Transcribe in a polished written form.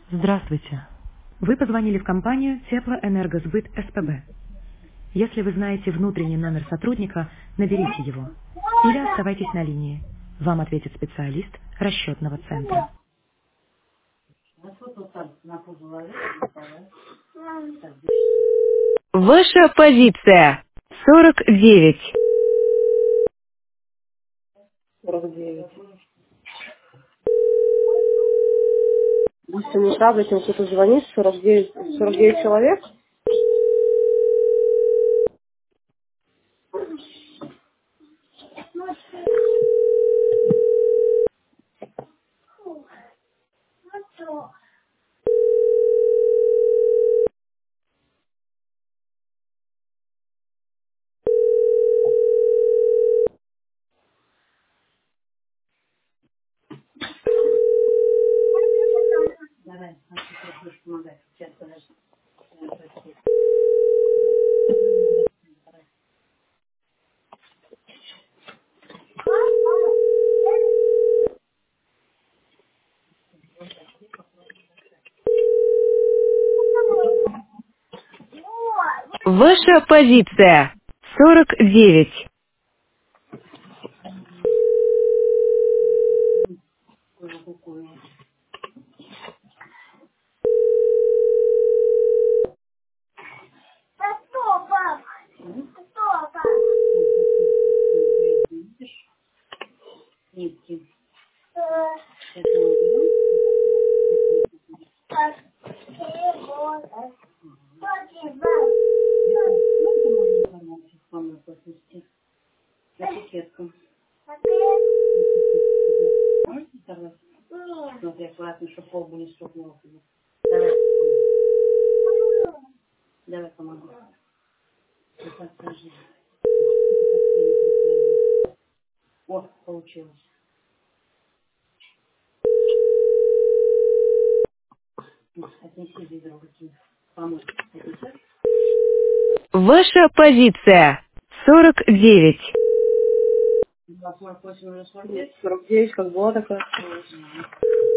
Здравствуйте. Вы позвонили в компанию Теплоэнергосбыт СПБ. Если вы знаете внутренний номер сотрудника, наберите его. Или оставайтесь на линии. Вам ответит специалист расчетного центра. Ваша позиция 49. 49. 8 утра, зачем кто-то звонит, 49 человек. Ваша позиция 49. Ваша позиция 49. 49, как была такая.